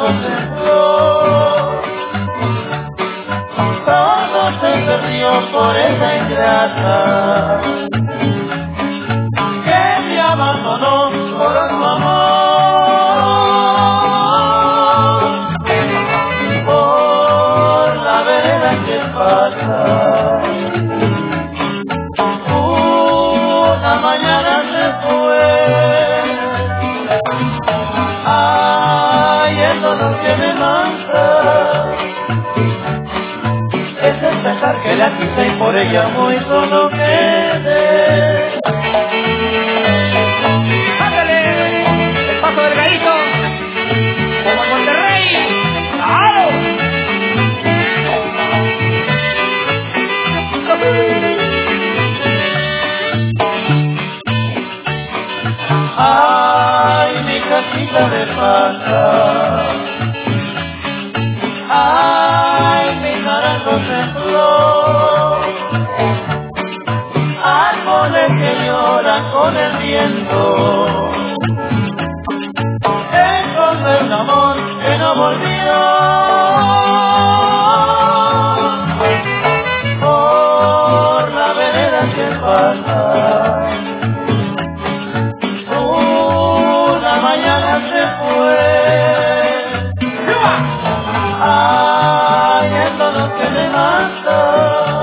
ramos en flor. Todo se perdió por esa ingrata que me abandonó por otro amor. Por la vereda que pasa, una mañana se fue. Ay, el dolor que me mata es el pesar que la quise y por ella muy solo quedé. ¡Ándale! ¡El paso del gallito! ¡Como en Monterrey! ¡Claro! Ay, mi casita de paja, ay, mis naranjos en flor, árboles que lloran con el viento, encontré un amor que no volvió. Por la vereda que pasa, una mañana se fue. Ay, el dolor que me mata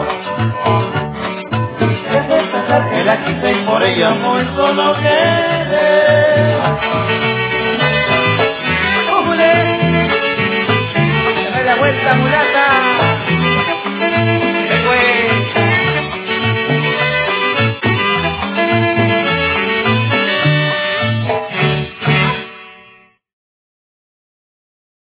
es el pesar que la quise y por ella muy solo quedé. ¡Újule! ¡Se me da vuelta, mulato!